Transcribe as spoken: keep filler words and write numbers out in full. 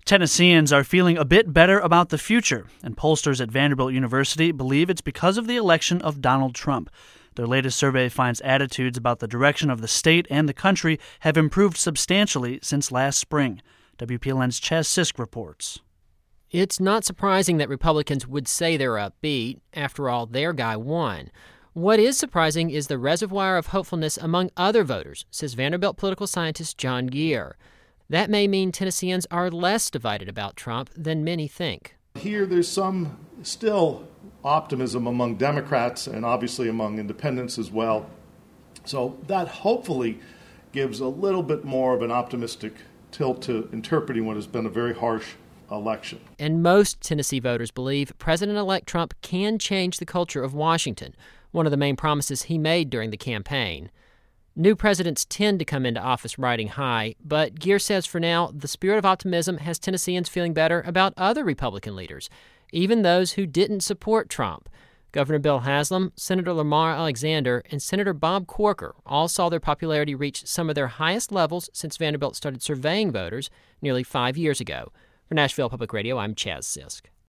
Tennesseans are feeling a bit better about the future, and pollsters at Vanderbilt University believe it's because of the election of Donald Trump. Their latest survey finds attitudes about the direction of the state and the country have improved substantially since last spring. W P L N's Chaz Sisk reports. It's not surprising that Republicans would say they're upbeat. After all, their guy won. What is surprising is the reservoir of hopefulness among other voters, says Vanderbilt political scientist John Geer. That may mean Tennesseans are less divided about Trump than many think. Here, there's some still optimism among Democrats and obviously among independents as well. So that hopefully gives a little bit more of an optimistic tilt to interpreting what has been a very harsh election. And most Tennessee voters believe President-elect Trump can change the culture of Washington, one of the main promises he made during the campaign. New presidents tend to come into office riding high, but Geer says for now, the spirit of optimism has Tennesseans feeling better about other Republican leaders, even those who didn't support Trump. Governor Bill Haslam, Senator Lamar Alexander, and Senator Bob Corker all saw their popularity reach some of their highest levels since Vanderbilt started surveying voters nearly five years ago. For Nashville Public Radio, I'm Chaz Sisk.